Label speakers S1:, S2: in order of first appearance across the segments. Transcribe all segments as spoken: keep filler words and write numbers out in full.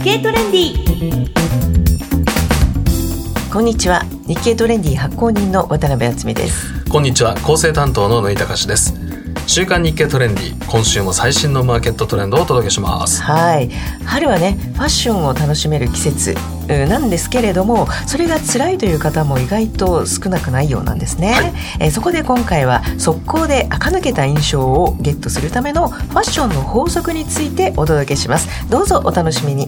S1: 経トレンディ。こんにちは、日経トレンディ発行人の渡辺敦美です。
S2: こんにちは、構成担当の野井隆です。週刊日経トレンディ、今週も最新のマーケットトレンドをお届けします。
S1: はい、春はねファッションを楽しめる季節なんですけれども、それが辛いという方も意外と少なくないようなんですね、はい。えー、そこで今回は速攻で垢抜けた印象をゲットするためのファッションの法則についてお届けします。どうぞお楽しみに。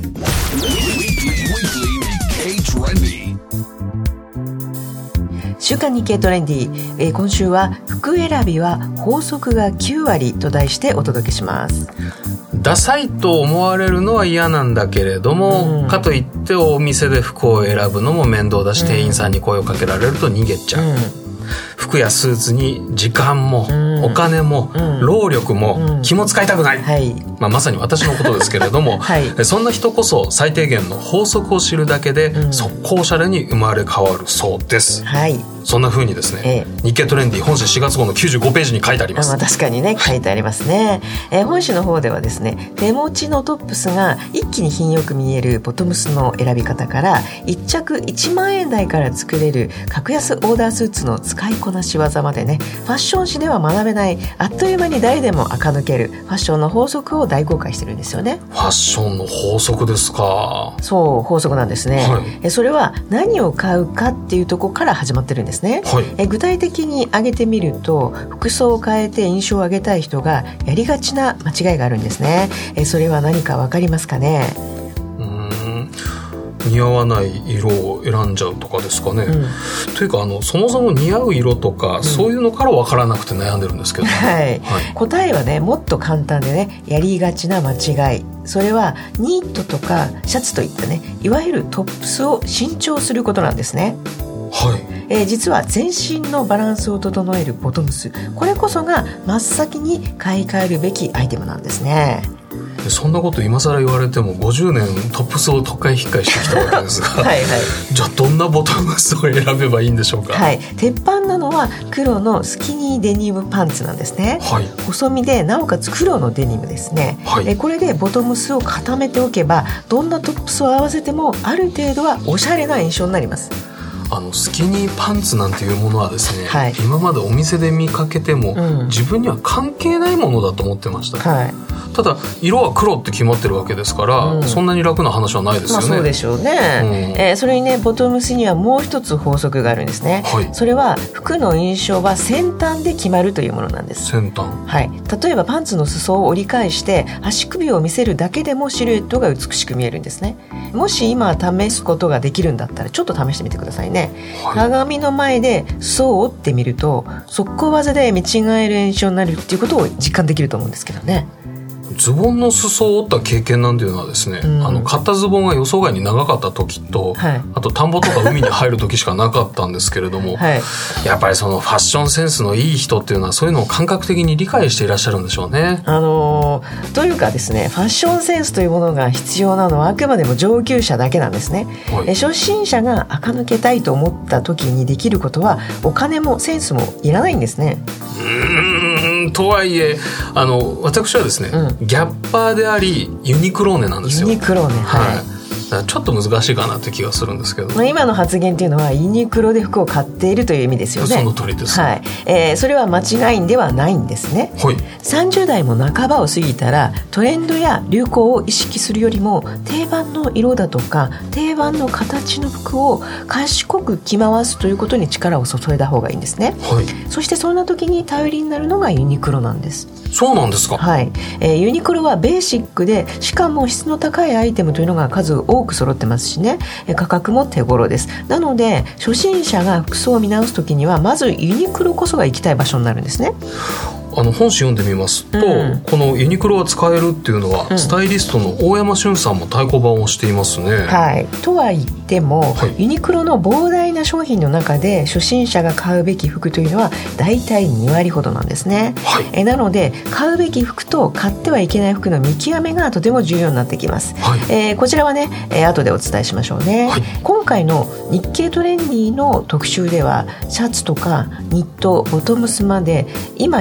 S1: 週刊日経トレンディ、えー、今週は服選びは法則がきゅうわりと題してお届けします。
S2: ダサいと思われるのは嫌なんだけれども、うん、かといってお店で服を選ぶのも面倒だし、うん、店員さんに声をかけられると逃げちゃう、うん、服やスーツに時間も、うん、お金も、うん、労力も、うん、気も使いたくない、はい、まあ、まさに私のことですけれども、はい、そんな人こそ最低限の法則を知るだけで、うん、速攻おしゃれに生まれ変わるそうです、はい。そんな風にですね、ええ、日経トレンディ本誌しがつ号のきゅうじゅうごページに書いてあります。
S1: あ、まあ、確かにね書いてありますね、えー、本誌の方ではですね、手持ちのトップスが一気に品よく見えるボトムスの選び方から、いっちゃくいちまんえん台から作れる格安オーダースーツの使いこなし技までね、ファッション誌では学べないあっという間に誰でも垢抜けるファッションの法則を大公開してるんですよね。
S2: ファッションの法則ですか。
S1: そう、法則なんですね、はい、えそれは何を買うかっていうところから始まってるんですね、はい。え具体的に挙げてみると、服装を変えて印象を上げたい人がやりがちな間違いがあるんですね。えそれは何か分かりますかね。
S2: うーん、似合わない色を選んじゃうとかですかね、うん、というかあのそもそも似合う色とか、うん、そういうのから分からなくて悩んでるんですけど、
S1: はいはい、答えはねもっと簡単でね、やりがちな間違い、それはニットとかシャツといったね、いわゆるトップスを新調することなんですね。はい。えー、実は全身のバランスを整えるボトムス、これこそが真っ先に買い替えるべきアイテムなんですね。
S2: そんなこと今更言われてもごじゅうねんトップスを特会引っかえしてきたわけですがはい、はい、じゃあどんなボトムスを選べばいいんでしょうか。
S1: はい、鉄板なのは黒のスキニーデニムパンツなんですね、はい。細身でなおかつ黒のデニムですね、はい。えこれでボトムスを固めておけば、どんなトップスを合わせてもある程度はおしゃれな印象になります。
S2: あのスキニーパンツなんていうものはですね、はい、今までお店で見かけても、うん、自分には関係ないものだと思ってました、はい。ただ色は黒って決まってるわけですから、うん、そんなに楽な話はないですよね。
S1: まあ、そうでしょうね、うん、えー、それにねボトムスにはもう一つ法則があるんですね、はい。それは服の印象は先端で決まるというものなんです。
S2: 先端、
S1: はい。例えばパンツの裾を折り返して足首を見せるだけでもシルエットが美しく見えるんですね。もし今試すことができるんだったらちょっと試してみてくださいね、はい。鏡の前で裾を折ってみると速攻技で見違える印象になるっていうことを実感できると思うんですけどね。
S2: ズボンの裾を折った経験なんていうのはですね、うん、あの買ったズボンが予想外に長かった時と、はい、あと田んぼとか海に入る時しかなかったんですけれども、はい、やっぱりそのファッションセンスのいい人っていうのはそういうのを感覚的に理解していらっしゃるんでしょうね。
S1: あのー、というかですね、ファッションセンスというものが必要なのはあくまでも上級者だけなんですね、はい。え初心者が垢抜けたいと思った時にできることはお金もセンスもいらないんですね。
S2: うーん、とはいえあの私はですね、うん、ギャッパーでありユニクローネなんですよ。
S1: ユニクローネ、はい、はい。
S2: ちょっと難しいかなという気がするんですけど、
S1: まあ、今の発言というのはユニクロで服を買っているという意味ですよね。
S2: その通りです、
S1: はい。えー、それは間違いではないんですね、はい。さんじゅう代も半ばを過ぎたらトレンドや流行を意識するよりも定番の色だとか定番の形の服を賢く着回すということに力を注いだ方がいいんですね、はい。そしてそんな時に頼りになるのがユニクロなんです。
S2: そうなんですか。
S1: はい。えー、ユニクロはベーシックでしかも質の高いアイテムというのが数多く揃ってますしね、価格も手頃です。なので初心者が服装を見直すときにはまずユニクロこそが行きたい場所になるんですね。
S2: あの本誌読んでみますと、うん、このユニクロは使えるっていうのは、うん、スタイリストの大山俊さんも太鼓判をしていますね。
S1: はい。とは言っても、はい、ユニクロの膨大な商品の中で初心者が買うべき服というのはだいたいにわりほどなんですね、はい。えなので買うべき服と買ってはいけない服の見極めがとても重要になってきます、はい。えー、こちらはね、えー、後でお伝えしましょうね、はい。今回の日経トレンディの特集ではシャツとかニット、ボトムスまで今ユニクロ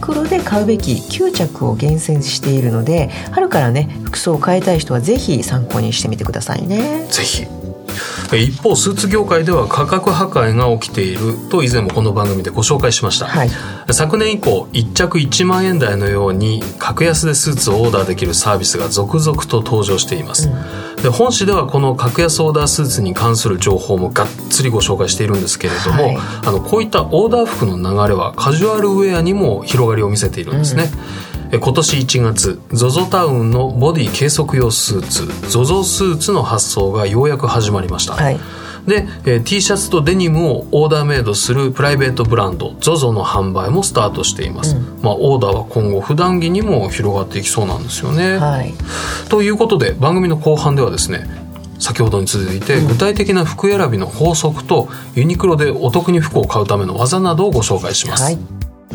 S1: クロで買うべききゅう着を厳選しているので、春からね服装を変えたい人はぜひ参考にしてみてくださいね。
S2: ぜひ。一方スーツ業界では価格破壊が起きていると以前もこの番組でご紹介しました、はい、昨年以降いっ着いちまん円台のように格安でスーツをオーダーできるサービスが続々と登場しています、うん、で本誌ではこの格安オーダースーツに関する情報もがっつりご紹介しているんですけれども、はい、あのこういったオーダー服の流れはカジュアルウェアにも広がりを見せているんですね、うん、今年いちがつ ゾゾ タウンのボディ計測用スーツ ゾゾ スーツの発送がようやく始まりました、はい、で、えー、T シャツとデニムをオーダーメイドするプライベートブランド ゾゾ の販売もスタートしています、うん、まあ、オーダーは今後普段着にも広がっていきそうなんですよね、はい、ということで番組の後半ではですね、先ほどに続いて具体的な服選びの法則とユニクロでお得に服を買うための技などをご紹介します、はい、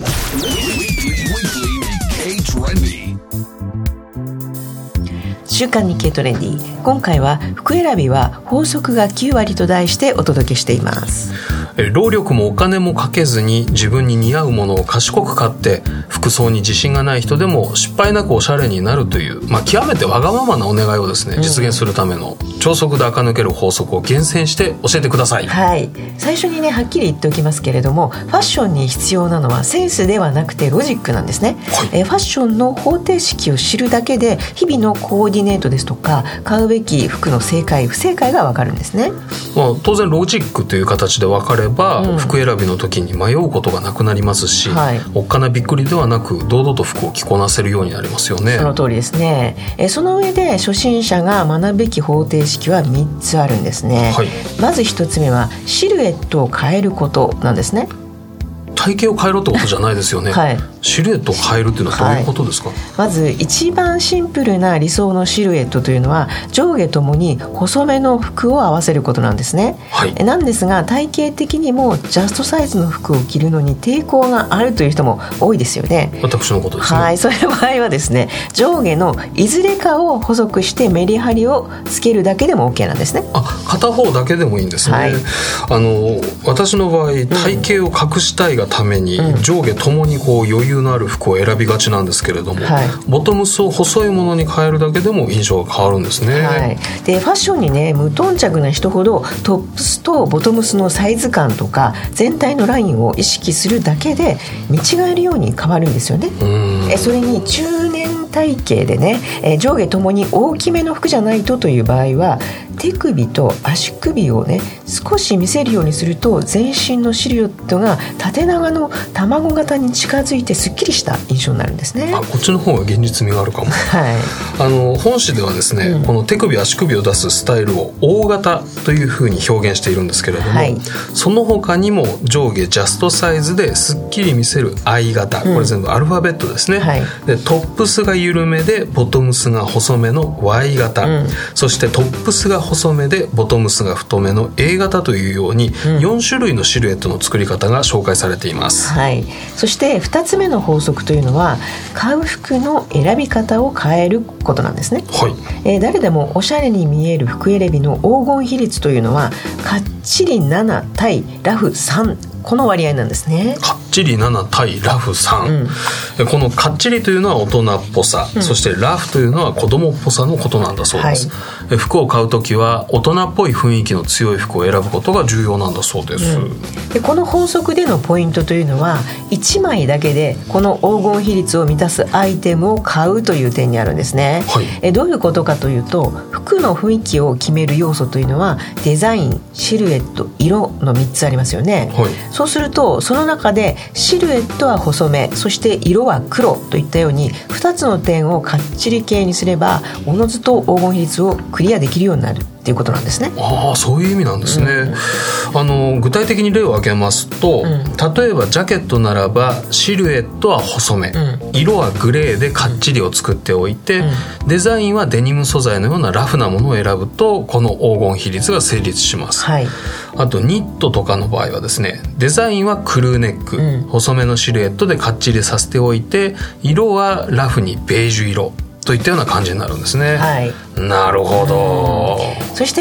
S1: 週刊日経トレンディ、今回は服選びは法則がきゅうわりと題してお届けしています。
S2: 労力もお金もかけずに自分に似合うものを賢く買って服装に自信がない人でも失敗なくおしゃれになるという、まあ、極めてわがままなお願いをですね、うん、実現するための超速で垢抜ける法則を厳選して教えてください。
S1: はい、最初にねはっきり言っておきますけれども、ファッションに必要なのはセンスではなくてロジックなんですね、はい、えファッションの方程式を知るだけで日々のコーディネートですとか買うべき服の正解不正解がわかるんですね、
S2: まあ、当然ロジックという形で分かれば、うん、服選びの時に迷うことがなくなりますし、はい、おっかなびっくりではなく堂々と服を着こなせるようになりますよね。
S1: その通りですね。えその上で初心者が学ぶべき方程式はみっつあるんですね、はい、まずひとつめはシルエットを変えることなんですね。
S2: 体型を変えろってことじゃないですよね、はい、シルエットを変えるっていうのはどういうことですか？はい、
S1: まず一番シンプルな理想のシルエットというのは上下ともに細めの服を合わせることなんですね、はい、なんですが体型的にもジャストサイズの服を着るのに抵抗があるという人も多いですよね。
S2: 私のことですね。
S1: はい、そういう場合はですね、上下のいずれかを細くしてメリハリをつけるだけでも OK なんですね。
S2: あ、片方だけでもいいんですね、はい、あの私の場合体型を隠したいがために、うん、上下ともにこう余裕のある服を選びがちなんですけれども、はい、ボトムスを細いものに変えるだけでも印象が変わるんですね、
S1: はい、でファッションにね無頓着な人ほどトップスとボトムスのサイズ感とか全体のラインを意識するだけで見違えるように変わるんですよね。えそれに中年体型でね、え上下ともに大きめの服じゃないとという場合は手首と足首をね少し見せるようにすると全身のシルエットが縦長の卵型に近づいてすっきりした印象になるんですね。
S2: あ、こっちの方が現実味があるかも、
S1: はい、
S2: あの本誌ではですね、うん、この手首足首を出すスタイルを大型というふうに表現しているんですけれども、はい、その他にも上下ジャストサイズですっきり見せる I 型、これ全部アルファベットですね、うん、はい、でトップスが緩めでボトムスが細めの Y 型、うん、そしてトップスが細めでボトムスが太めの A 型というようによん種類のシルエットの作り方が紹介されています、
S1: はい、そしてふたつめの法則というのは買う服の選び方を変えることなんですね、はい、えー、誰でもおしゃれに見える服選びの黄金比率というのはかっちりなな対ラフさん、この割合なんですね。
S2: かっちりなな対ラフさん、うん、このかっちりというのは大人っぽさ、うん、そしてラフというのは子供っぽさのことなんだそうです、はい、服を買うときは大人っぽい雰囲気の強い服を選ぶことが重要なんだそうです、うん、
S1: でこの法則でのポイントというのはいちまいだけでこの黄金比率を満たすアイテムを買うという点にあるんですね、はい、えどういうことかというと服の雰囲気を決める要素というのはデザイン、シルエット、色のみっつありますよね、はい、そうするとその中でシルエットは細め、そして色は黒といったようにふたつの点をかっちり系にすればおのずと黄金比率をクリアできるようになるっていうことなんですね。
S2: ああ、そういう意味なんですね、うん、あの具体的に例を挙げますと、うん、例えばジャケットならばシルエットは細め、うん、色はグレーでかっちりを作っておいて、うん、デザインはデニム素材のようなラフなものを選ぶとこの黄金比率が成立します、はい、あとニットとかの場合はですね、デザインはクルーネック、うん、細めのシルエットでかっちりさせておいて色はラフにベージュ色といったような感じになるんですね、はい、なるほど、
S1: うん、そして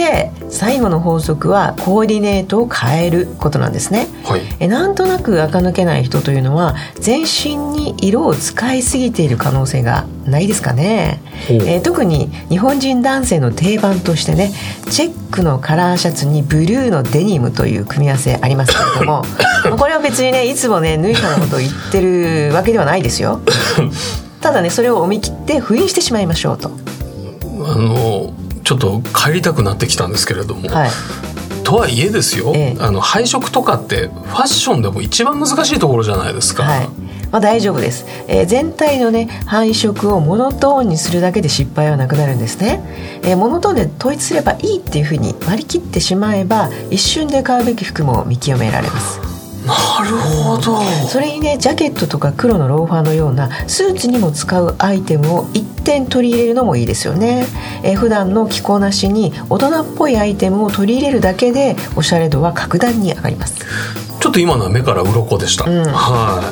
S1: 最後の法則はコーディネートを変えることなんですね、はい、えなんとなく垢抜けない人というのは全身に色を使いすぎている可能性がないですかね、えー、特に日本人男性の定番としてね、チェックのカラーシャツにブルーのデニムという組み合わせありますけれどもこれは別にねいつもね縫いかのことを言ってるわけではないですよただねそれを思い切って封印してしまいましょうと。
S2: あのちょっと帰りたくなってきたんですけれども、はい、とはいえですよ、ええ、あの配色とかってファッションでも一番難しいところじゃないですか、
S1: はい、まあ、大丈夫です、えー、全体のね配色をモノトーンにするだけで失敗はなくなるんですね、えー、モノトーンで統一すればいいっていうふうに割り切ってしまえば一瞬で買うべき服も見極められます。
S2: なるほど。
S1: それにねジャケットとか黒のローファーのようなスーツにも使うアイテムを一点取り入れるのもいいですよね、えー、普段の着こなしに大人っぽいアイテムを取り入れるだけでおしゃれ度は格段に上がります。
S2: ちょっと今のは目から鱗でした、うん、はい。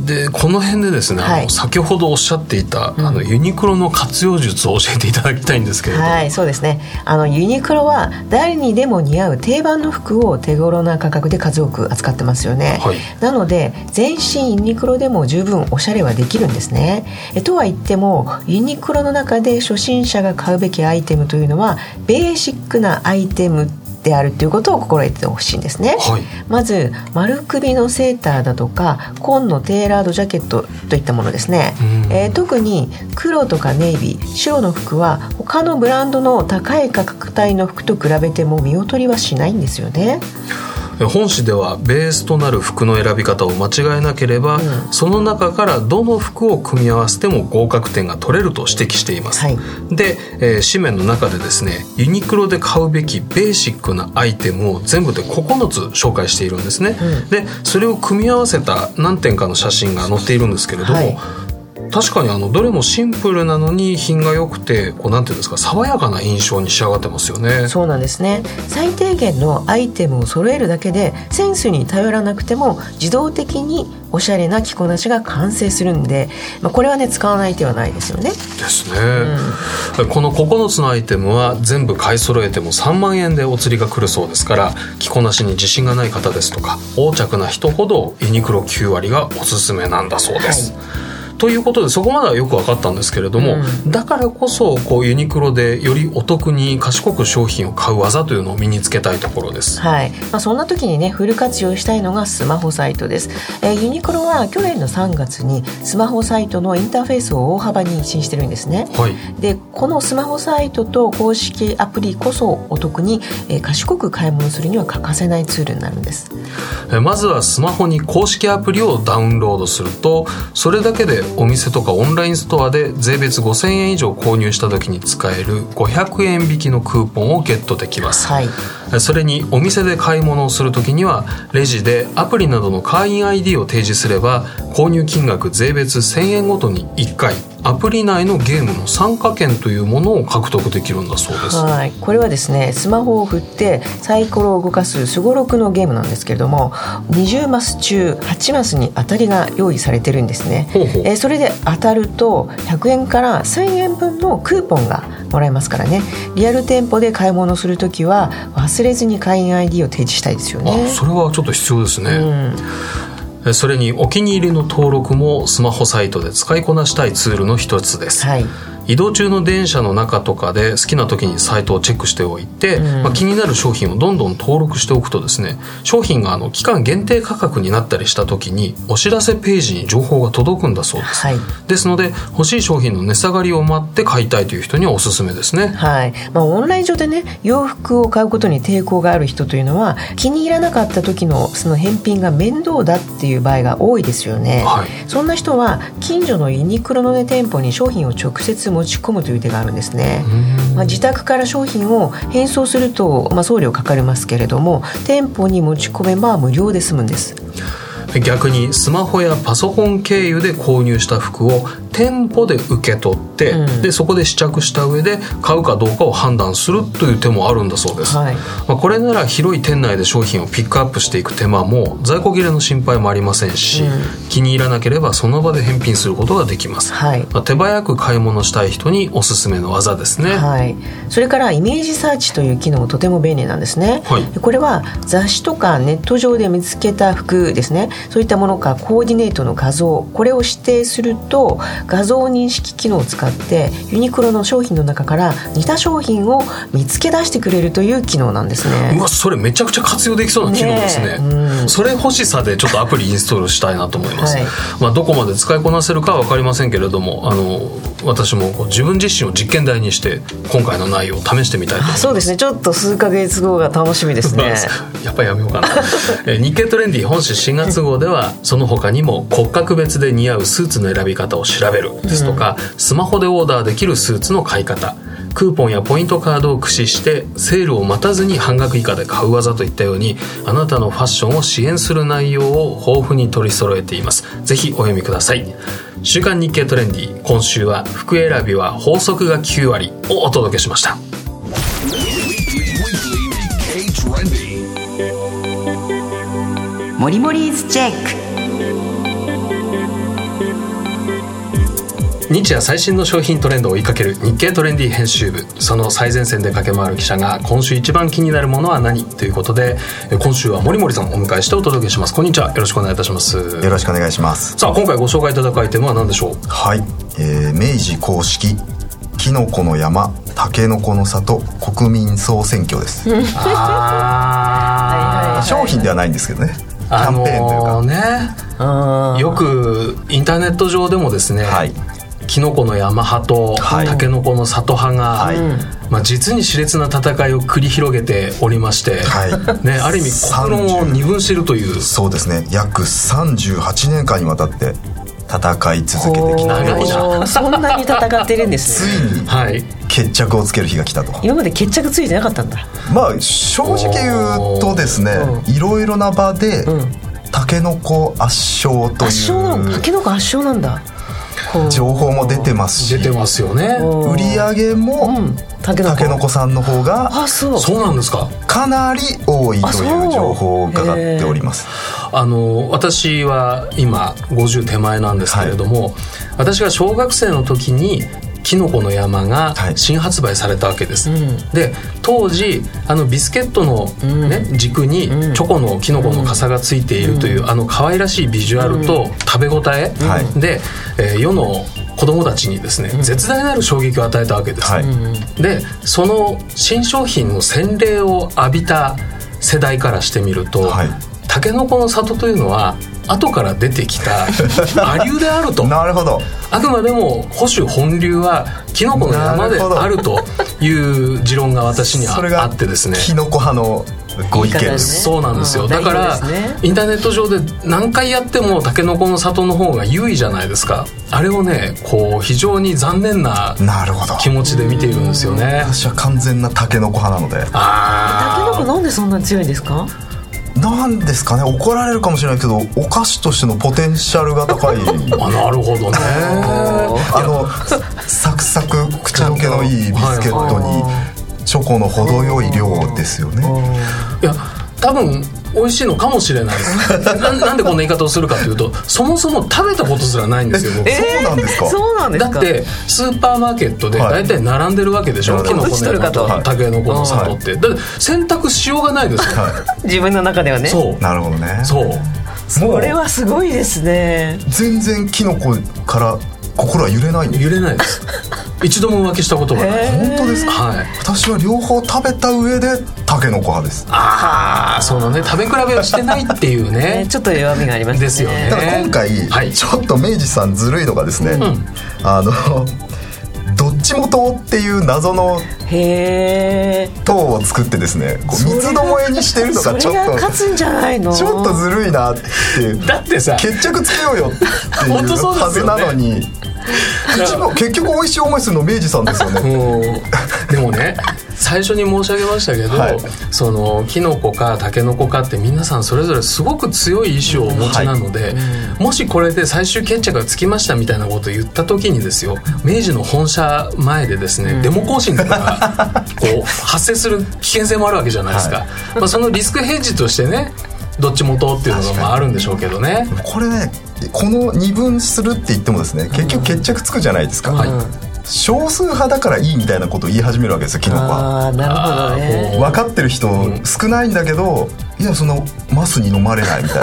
S2: でこの辺でですね、はい、あの先ほどおっしゃっていた、うん、あのユニクロの活用術を教えていただきたいんですけれども。
S1: はい、そうですね。あのユニクロは誰にでも似合う定番の服を手頃な価格で数多く扱ってますよね、はい、なので全身ユニクロでも十分おしゃれはできるんですね。えとは言ってもユニクロの中で初心者が買うべきアイテムというのはベーシックなアイテムであるということを心得てほしいんですね、はい、まず丸首のセーターだとか紺のテーラードジャケットといったものですね、えー、特に黒とかネイビー、白の服は他のブランドの高い価格帯の服と比べても見劣りはしないんですよね。
S2: 本誌ではベースとなる服の選び方を間違えなければ、うん、その中からどの服を組み合わせても合格点が取れると指摘しています、はい、で、えー、紙面の中でですねユニクロで買うべきベーシックなアイテムを全部でここのつ紹介しているんですね、うん、でそれを組み合わせた何点かの写真が載っているんですけれども、はい、確かにあのどれもシンプルなのに品が良くてこうなんていうんですか爽やかな印象に仕上がってますよね。
S1: そうなんですね。最低限のアイテムを揃えるだけでセンスに頼らなくても自動的におしゃれな着こなしが完成するんで、まあ、これはね使わない手はないですよね。
S2: ですね、うん、このここのつのアイテムは全部買い揃えてもさんまんえんでお釣りが来るそうですから着こなしに自信がない方ですとか横着な人ほどユニクロきゅう割がおすすめなんだそうです、はい。ということでそこまではよく分かったんですけれども、うん、だからこそこうユニクロでよりお得に賢く商品を買う技というのを身につけたいところです、
S1: はい。まあ、そんな時にねフル活用したいのがスマホサイトです、えー、ユニクロは去年のさんがつにスマホサイトのインターフェースを大幅に一新してるんですね、はい、でこのスマホサイトと公式アプリこそお得に、えー、賢く買い物するには欠かせないツールになるんです。
S2: えー、まずはスマホに公式アプリをダウンロードするとそれだけでお店とかオンラインストアで税別ごせんえん以上購入した時に使えるごひゃくえん引きのクーポンをゲットできます、はい、それにお店で買い物をする時にはレジでアプリなどの会員 アイディー を提示すれば購入金額税別せんえんごとにいっかいアプリ内のゲームの参加券というものを獲得できるんだそうです。
S1: はい、これはですねスマホを振ってサイコロを動かすすごろくのゲームなんですけれどもにじゅうマス中はちマスに当たりが用意されてるんですね。ほうほう。えー、それで当たるとひゃくえんからせんえんぶんのクーポンがもらえますからねリアル店舗で買い物するときは忘れずに会員 アイディー を提示したいですよね。
S2: あ、それはちょっと必要ですね、うん。それにお気に入りの登録もスマホサイトで使いこなしたいツールの一つです、はい。移動中の電車の中とかで好きな時にサイトをチェックしておいて、うんまあ、気になる商品をどんどん登録しておくとですね商品があの期間限定価格になったりした時にお知らせページに情報が届くんだそうです、はい、ですので欲しい商品の値下がりを待って買いたいという人にはおすすめですね、
S1: はいまあ、オンライン上でね洋服を買うことに抵抗がある人というのは気に入らなかった時のその返品が面倒だっていう場合が多いですよね、はい、そんな人は近所のユニクロの、ね、店舗に商品を直接持ち込むという手があるんですね、まあ、自宅から商品を返送すると、まあ、送料かかりますけれども店舗に持ち込めば無料で済むんです。
S2: 逆にスマホやパソコン経由で購入した服を店店舗で受け取って、うん、でそこで試着した上で買うかどうかを判断するという手もあるんだそうです、はい、まあ、これなら広い店内で商品をピックアップしていく手間も在庫切れの心配もありませんし、うん、気に入らなければその場で返品することができます、はい、まあ、手早く買い物したい人におすすめの技ですね、
S1: はい、それからイメージサーチという機能もとても便利なんですね、はい、これは雑誌とかネット上で見つけた服ですね、そういったものかコーディネートの画像、これを指定すると画像認識機能を使ってユニクロの商品の中から似た商品を見つけ出してくれるという機能なんですね。
S2: うわ、それめちゃくちゃ活用できそうな機能ですね、うん、それ欲しさでちょっとアプリインストールしたいなと思います、はい、まあ、どこまで使いこなせるかは分かりませんけれども、あの私もこう自分自身を実験台にして今回の内容を試してみたいと思います。
S1: そうですね、ちょっと数ヶ月後が楽しみですね
S2: やっぱりやめようかな日経トレンディ本誌しがつ号ではその他にも骨格別で似合うスーツの選び方を調べるですとか、うん、スマホでオーダーできるスーツの買い方、クーポンやポイントカードを駆使してセールを待たずに半額以下で買う技といったように、あなたのファッションを支援する内容を豊富に取り揃えています。ぜひお読みください。週刊日経トレンディ、今週は服選びは法則がきゅうわりをお届けしました。
S1: モリモリーズチェック。
S2: 日夜最新の商品トレンドを追いかける日経トレンディ編集部、その最前線で駆け回る記者が今週一番気になるものは何ということで、今週は森森さんをお迎えしてお届けします。こんにちは、よろしくお願いいたします。よ
S3: ろしくお願いします。
S2: さあ、今回ご紹介いただくアイテムは何でしょう。
S3: はい、えー、明治公式きのこの山たけのこの里国民総選挙ですあ商品ではないんですけどね、キャンペーンというか、
S2: あのー、ね、あよくインターネット上でもですね、はい、キノコの山派とタケノコの里派が、はい、まあ、実に熾烈な戦いを繰り広げておりまして、はいね、ある意味国論を二分しているという。
S3: そうですね、約さんじゅうはちねんかんにわたって戦い続けてきた。
S1: 長いなそんなに戦ってるんですね。
S3: ついに、はい、決着をつける日が来たと。
S1: 今まで決着ついてなかったんだ。
S3: まあ正直言うとですね、いろいろな場で、うん、タケノコ圧勝という。
S1: 圧勝なの？タケノコ圧勝なんだ。
S3: 情報も出てますし、
S2: 出てますよね。
S3: 売り上げも、うん、タケノコさんの方が、
S1: あ、そう、
S2: そうなんですか。
S3: かなり多いという情報を伺っております。
S2: あの私は今ごじゅう手前なんですけれども、はい、私が小学生の時にキノコの山が新発売されたわけです、はい、うん、で当時あのビスケットの、ね、うん、軸にチョコのキノコの傘がついているという、うん、あの可愛らしいビジュアルと食べ応え、うん、で、えー、世の子供たちにですね、うん、絶大なる衝撃を与えたわけです、はい、でその新商品の洗礼を浴びた世代からしてみると、はい、タケノコの里というのは後から出てきた亜流であると
S3: なるほど。
S2: あくまでも保守本流はキノコの山であるという持論が私にはあってですね、
S3: キノコ派のご意見です、
S2: ね、そうなんですよ、うん、だから、ね、インターネット上で何回やってもタケノコの里の方が優位じゃないですか。あれをね、こう非常に残念な気持ちで見ているんですよね。
S3: 私は完全なタケノコ派なので。
S1: あタケノコなんでそんなに強いんですか。
S3: なんですかね、怒られるかもしれないけどお菓子としてのポテンシャルが高い
S2: あ、なるほどね
S3: あのサクサク口どけのいいビスケットにチョコの程よい量ですよね。
S2: いや多分美味しいのかもしれないな, なんでこんな言い方をするかというと、そもそも食べたことすらないんですよ。
S3: えそうなんですか。
S1: そうなんですか。
S2: だってスーパーマーケットで大体並んでるわけでしょ、はい、キノコの山とタケノコの里って、はい、だって選択しようがないですよ、はい、
S1: 自分の中ではね。
S3: そうなるほどね。
S2: そう
S1: それはすごいですね。
S3: 全然キノコから心は揺れないんです。
S2: 揺れないです一度も浮気したことがない。
S3: 本当ですか。はい、私は両方食べた上でタケノコ派です。
S2: ああ、そうだね、食べ比べをしてないっていうね
S1: ちょっと弱みがありますね。
S2: ですよね。
S3: だから今回、はい、ちょっと明治さんずるいのがですね、うん、あのどっちも糖っていう謎の糖を作ってですね、こう三つどもえにしてるのがちょっと
S1: それが勝つんじゃないの。
S3: ちょっとずるいなっていう。
S2: だってさ、
S3: 決着つけようよっていうはずなのに結局美味しい思いするの明治さんですよね
S2: でもね最初に申し上げましたけど、はい、そのキノコかタケノコかって皆さんそれぞれすごく強い意志をお持ちなので、はい、もしこれで最終決着がつきましたみたいなことを言った時にですよ、明治の本社前でですね、うん、デモ行進とかがこう発生する危険性もあるわけじゃないですか、はい、まあ、そのリスクヘッジとしてねどっちもとっていうのがまああるんでしょうけどね。
S3: これねこの二分するって言ってもですね結局決着つくじゃないですか、うん、はい、少数派だからいいみたいなことを言い始めるわけですよキノコは。
S1: あ、なるほどね。
S3: 分かってる人少ないんだけど、うん、いやそのマスに飲まれないみたいな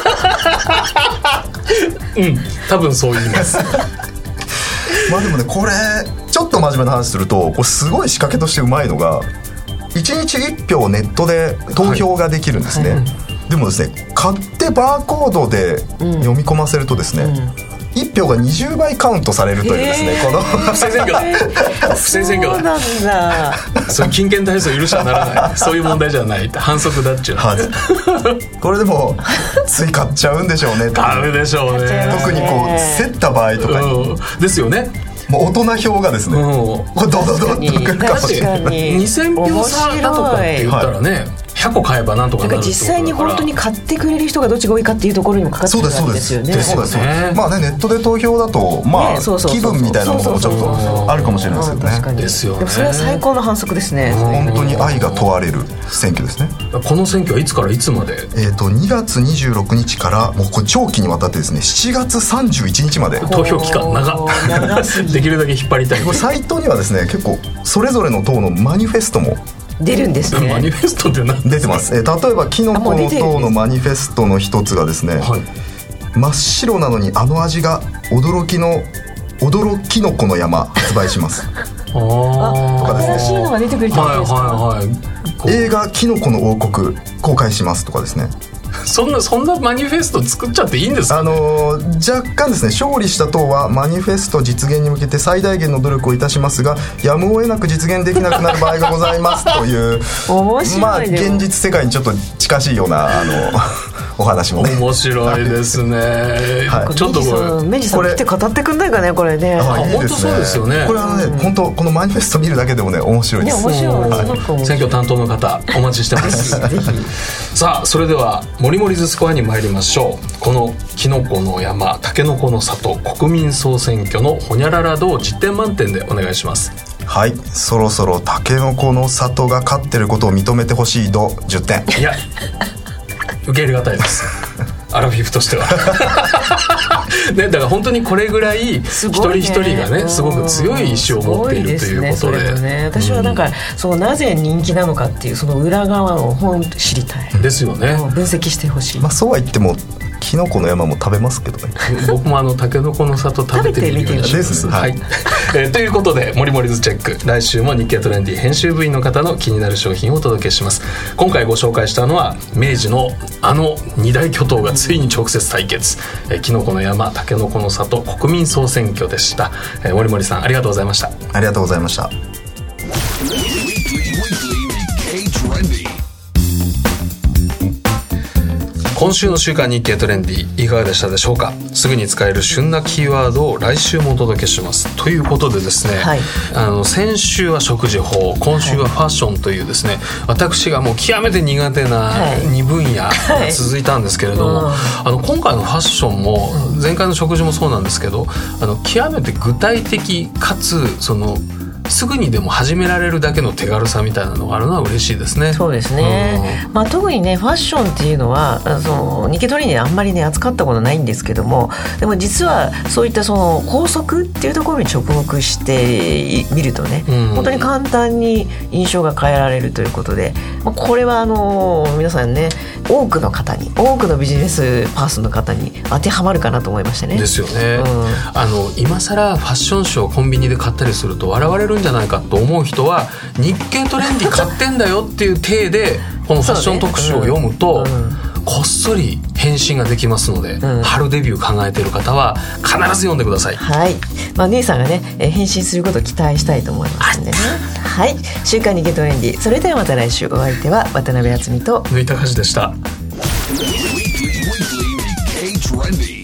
S2: うん多分そう言います
S3: まあでもねこれちょっと真面目な話するとこれすごい仕掛けとしてうまいのがいちにちいち票ネットで投票ができるんですね、はいはい、でもですね買ってバーコードで読み込ませるとですね、うんうん、いち票がにじゅうばいカウントされるというですね、この
S2: 不正選挙だ不正選挙だ
S1: そうなんだ
S2: そういう金券体操許しはならないそういう問題じゃない反則だっちゅう、はい、
S3: これでもつい買っちゃうんでしょうね
S2: 買うでしょうね
S3: 特にこう競った場合とかに、うん、
S2: ですよね。
S3: もう大人票がですね、うん、これドドドッとくるかもしれない。
S2: にせん票差だとかって言ったらね、はい、ひゃっこ買えばなんとかなるってことだから、
S1: 実際に本当に買ってくれる人がどっちが多いかっていうところにもかかってくるわけですよね。
S3: そうですそうです。まあねネットで投票だとまあ、ね、そうそうそうそう気分みたいなものもちょっとあるかもしれないですよね。
S1: 確かにですよね。でもそれは最高の反則ですね。
S3: 本当に愛が問われる選挙ですね。
S2: この選挙はいつからいつまで？
S3: えっとにがつにじゅうろくにちからもうこれ長期にわたってですねしちがつさんじゅういちにちまで
S2: 投票期間長できるだけ引っ張りたい。
S3: サイトにはですね結構それぞれの党のマニフェストも
S1: 出るんですね。
S2: マニフェストって何ですか？
S3: 出てます、えー、例えばキノコの党のマニフェストの一つがですね、はい、真っ白なのにあの味が驚きの驚きのこの山発売します
S1: あとかですね、新しいのが出てくるじゃないですか、はいはい
S3: はい、映画キノコの王国公開しますとかですね
S2: そんなそんなマニフェスト作っちゃっていいんですか？
S3: あのー、若干ですね勝利した党はマニフェスト実現に向けて最大限の努力をいたしますがやむを得なく実現できなくなる場合がございますという
S1: 面白い、
S3: まあ現実世界にちょっと近しいようなあのお話もね
S2: 面白いですね、はい、ちょっとこれ
S1: メジさん来て語ってくんないかねこれね。
S2: あ、本当そうですよね。
S3: これあのね、うん、本当このマニフェスト見るだけでもね面白いです。
S1: ね、面白い、
S3: はい、
S2: 選挙担当の方お待ちしてますさあそれではモリモリズスコアに参りましょう。このキノコの山タケノコの里国民総選挙のホニャララ度をじってん満点でお願いします。
S3: はい、そろそろタケノコの里が勝ってることを認めてほしい度じゅってん。
S2: いや受け入れがたいですアラフィフとしてはね、だから本当にこれぐらい一人一人がねすごく強い意志を持っているということで、
S1: ね、私はなんか、うん、そうなぜ人気なのかっていうその裏側を本当知りたい
S2: ですよね。
S1: 分析してほしい。
S3: まあ、そうは言ってもキノコの山も食べますけどね
S2: 僕もあのタケノコの里食べてみるようになります、はい、えー、ということでモリモリズチェック来週も日経トレンディ編集部員の方の気になる商品をお届けします。今回ご紹介したのは明治のあの二大巨頭がついに直接対決、えー、キノコの山タケノコの里国民総選挙でした、えー、モリモリさんありがとうございました。
S3: ありがとうございました。
S2: 今週の週刊日経トレンディいかがでしたでしょうか。すぐに使える旬なキーワードを来週もお届けしますということでですね、はい、あの先週は食事法今週はファッションというですね、はい、私がもう極めて苦手なに分野が続いたんですけれども、はいはい、あの今回のファッションも前回の食事もそうなんですけどあの極めて具体的かつそのすぐにでも始められるだけの手軽さみたいなのがあるのは嬉しいですね。
S1: そうですね、うん、まあ、特にねファッションっていうのはその日経トレンディであんまりね扱ったことないんですけどもでも実はそういったその法則っていうところに着目してみるとね、うん、本当に簡単に印象が変えられるということで、まあ、これはあの皆さんね多くの方に多くのビジネスパーソンの方に当てはまるかなと思いましたね。
S2: ですよね、うん、あの今更ファッションショーコンビニで買ったりすると笑われるんじゃないかと思う人は日経トレンディ買ってんだよっていう体でこのファッション特集を読むと、ね、うん、こっそり返信ができますので、うん、春デビュー考えている方は必ず読んでください。
S1: はい、まあ、姉さんがね返信することを期待したいと思いますんでね。はい、週刊日経トレンディそれではまた来週。お相手は渡辺敦美と
S2: 縫田梶でした。